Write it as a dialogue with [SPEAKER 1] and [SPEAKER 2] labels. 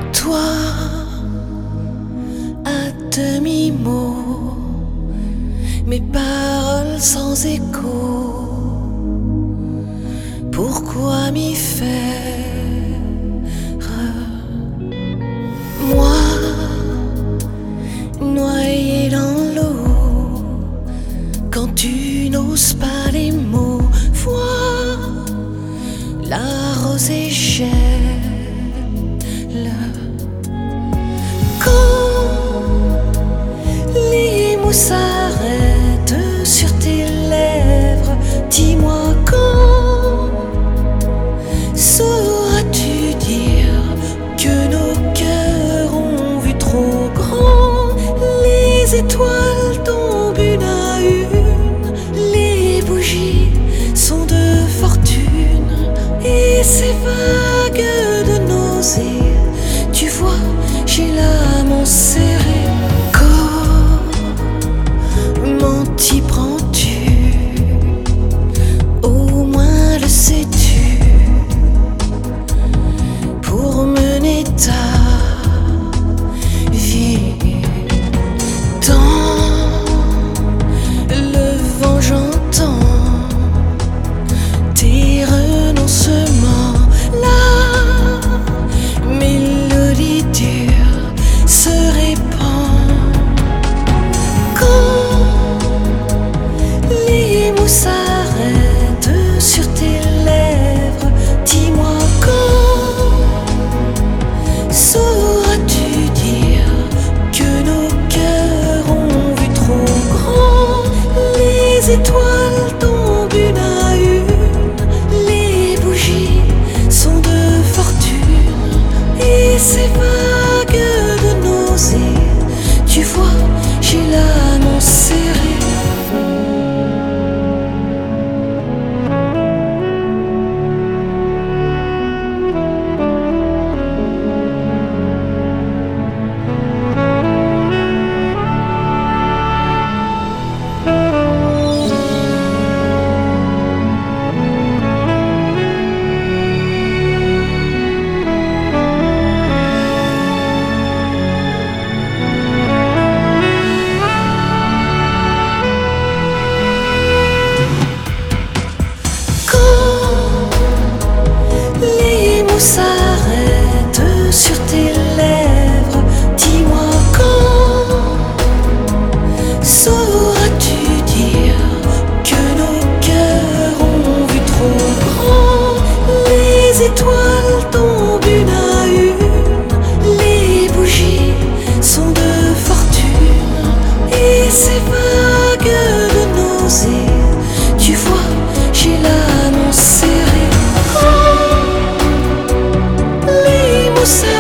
[SPEAKER 1] Toi, à demi-mot, mes paroles sans écho, pourquoi m'y faire? Moi, noyé dans l'eau, quand tu n'oses pas les mots, vois la rosée gèle. Quand les mots s'arrêtent sur tes lèvres, dis-moi quand sauras-tu dire que nos cœurs ont vu trop grand? Les étoiles tombent une à une, les bougies sont de fortune, et ces vagues de nausée, tu vois, j'ai l'âme serrée. Comment t'y prends-tu? Au moins le sais-tu? Pour mener ta vie dans le vent, j'entends tes renoncements. La mélodie dure se répand. Quand les mots s'arrêtent sur tes lèvres, dis-moi quand sauras-tu dire que nos cœurs ont vu trop grand? Les étoiles tombent une à une, les bougies sont de fortune, et ces vagues de nausée, tu vois, j'ai l'âme serrée. S'arrête sur tes lèvres, dis-moi quand sauras-tu dire que nos cœurs ont vu trop grand? Les étoiles tombent une à une, les bougies sont de fortune, et ces vagues de nausée, tu vois, j'ai l'âme serrée.